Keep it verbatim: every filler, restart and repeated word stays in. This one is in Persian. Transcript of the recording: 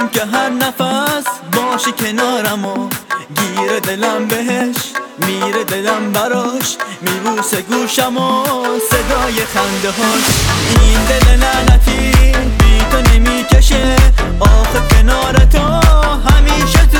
که هر نفس باشی کنارم و گیره دلم بهش میره دلم براش میبوسه گوشم و صدای خنده هاش. این دل لعنتی بی تو نمیکشه آخه کنار تو همیشه تو